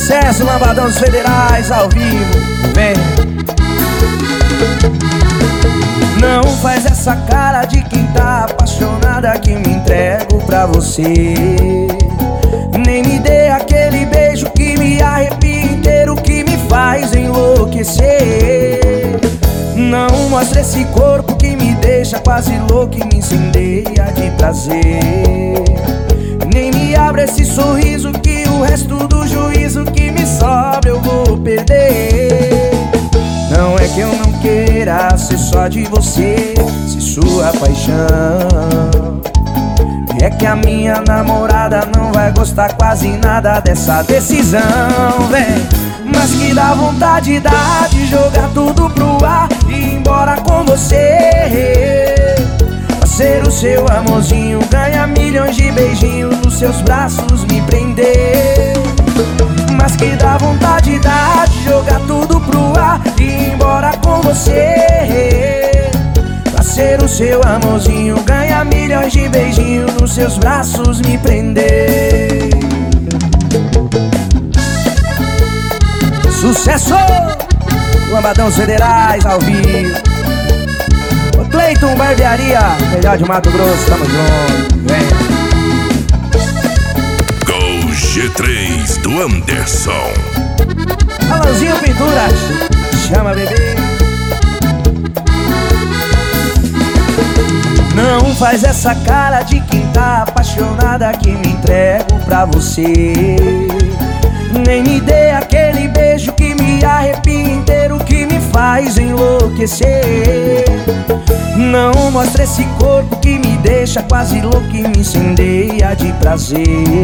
Sucesso, Lambadão dos Federais, ao vivo, vem. Não faz essa cara de quem tá apaixonada, que me entrego pra você. Nem me dê aquele beijo que me arrepia inteiro, que me faz enlouquecer. Não mostre esse corpo que me deixa quase louco e me incendeia de prazer. Nem me abra esse sorriso que o resto do juízo que me sobra eu vou perder. Não é que eu não queira ser só de você, ser sua paixão. É que a minha namorada não vai gostar quase nada dessa decisão, vem. Mas que dá vontade de jogar tudo pro ar e ir embora com você. Pra ser o seu amorzinho, ganhar milhões de beijinhos, nos seus braços me prender. Mas que dá vontade de jogar tudo pro ar e ir embora com você. Pra ser o seu amorzinho, ganhar milhões de beijinhos, nos seus braços me prender. Sucesso! Lambadão Federais, ao vivo. O Cleiton Barbearia, melhor de Mato Grosso, tamo junto, vem. Gol G3 do Anderson. Alanzinho Pinturas, chama bebê. Não faz essa cara de quem tá apaixonada, que me entrego pra você. Nem me dê aquele beijo que me arrepia inteiro, que me faz enlouquecer. Não mostre esse corpo que me deixa quase louco e me incendeia de prazer.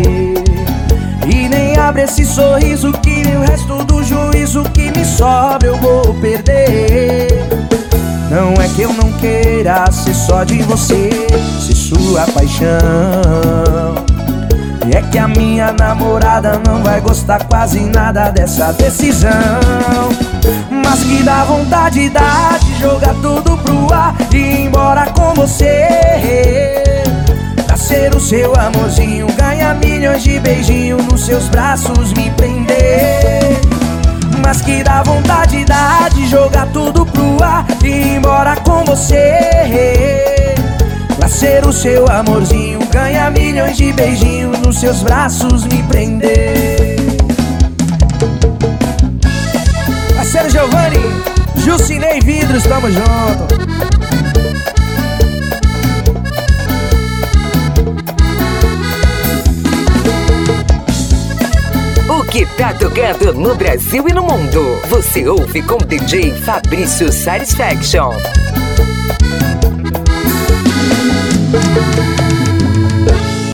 E nem abre esse sorriso que o resto do juízo que me sobra eu vou perder. Não é que eu não queira ser só de você, ser sua paixão. É que a minha namorada não vai gostar quase nada dessa decisão. Mas que dá vontade de jogar tudo pro ar e ir embora com você. Pra ser o seu amorzinho, ganhar milhões de beijinhos, nos seus braços me prender. Mas que dá vontade de jogar tudo pro ar e ir embora com você. Pra ser o seu amorzinho, ganhar milhões de beijinhos, nos seus braços me prender. Parceiro Giovanni, Jucinei Vidros, tamo junto. O que tá tocando no Brasil e no mundo, você ouve com DJ Fabrício Satisfaction.